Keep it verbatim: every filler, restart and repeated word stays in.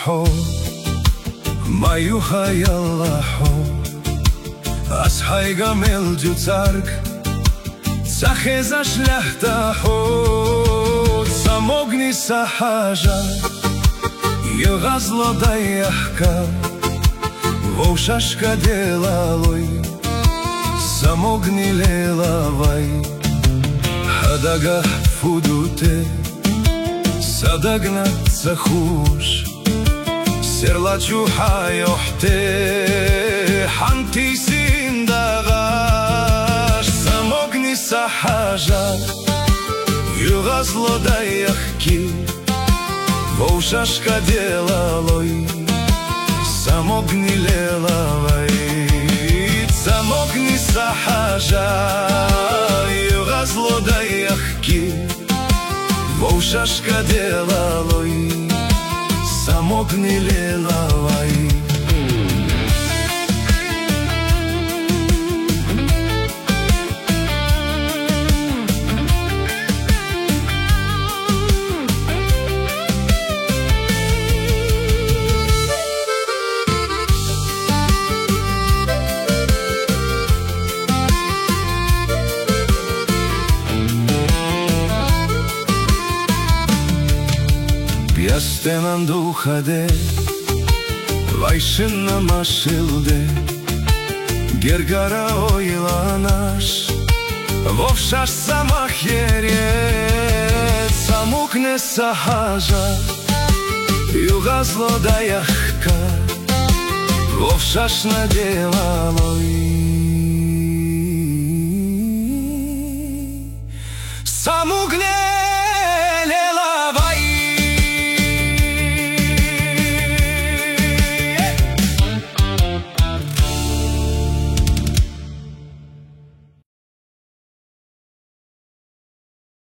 חו מיוחה יאללה חו אז חי גמל ג'וצרק צחה זה שלחתה חו צמוגני סחאז'ה יגז לא דייחקה ואוששקה דללוי צמוגני ללווי הדגה פודותה סדגנה צחוש סרלצ'ו חיוחתה חנתי סינדגש צמוגני סחאז'ה יוגז לא דייחקי ואוששקה דללוי צמוגני ללווי צמוגני סחאז'ה יוגז לא דייחקי ואוששקה דללוי צמוגני ללווי Piastenan duhade Vayşınna maşılde Gergara oylanaş Vovşaş samah yere Samukne sahaja Yugazlo dayahka Vovşaş na delaloj